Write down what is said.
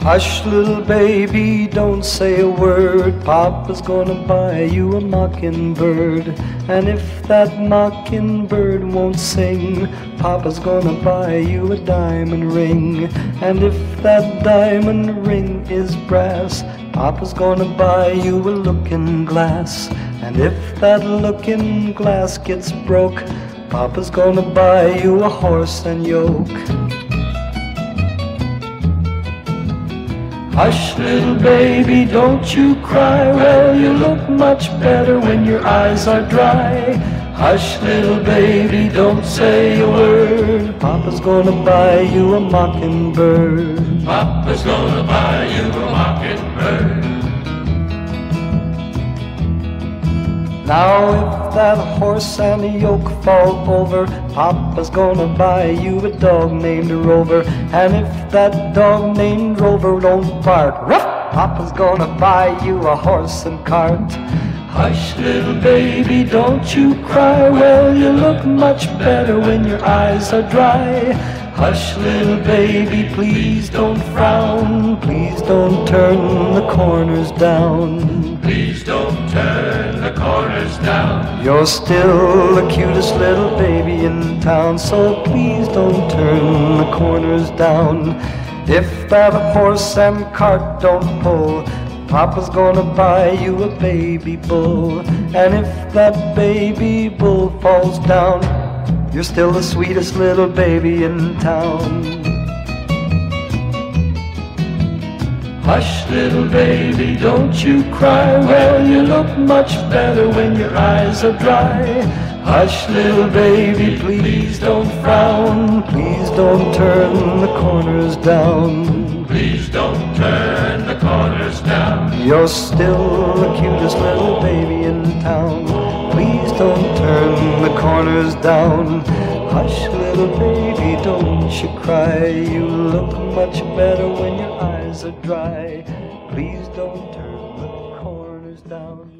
Hush, little baby, don't say a word. Papa's gonna buy you a mockingbird. And if that mockingbird won't sing, Papa's gonna buy you a diamond ring. And if that diamond ring is brass, Papa's gonna buy you a looking glass. And if that looking glass gets broke, Papa's gonna buy you a horse and yoke. Hush, little baby, don't you cry. Well, you look much better when your eyes are dry. Hush, little baby, don't say a word. Papa's gonna buy you a mockingbird. Papa's gonna buy you a mockingbird. Now if that horse and a yoke fall over, Papa's gonna buy you a dog named Rover. And if that dog named Rover don't bark, ruff, Papa's gonna buy you a horse and cart. Hush, little baby, don't you cry. Well, you look much better when your eyes are dry. Hush, little baby, please don't frown. Please don't turn the corners down. Please don't turn the corners down. You're still the cutest little baby in town, so please don't turn the corners down. If that horse and cart don't pull, Papa's gonna buy you a baby bull. And if that baby bull falls down, you're still the sweetest little baby in town. Hush, little baby, don't you cry. Well, you look much better when your eyes are dry. Hush, little baby, please don't frown. Please don't turn the corners down. Please don't turn the corners down. You're still the cutest little baby in town. Please don't turn the corners down. Hush, little baby, don't you cry. You look much better when your eyes are dry. Please don't turn the corners down.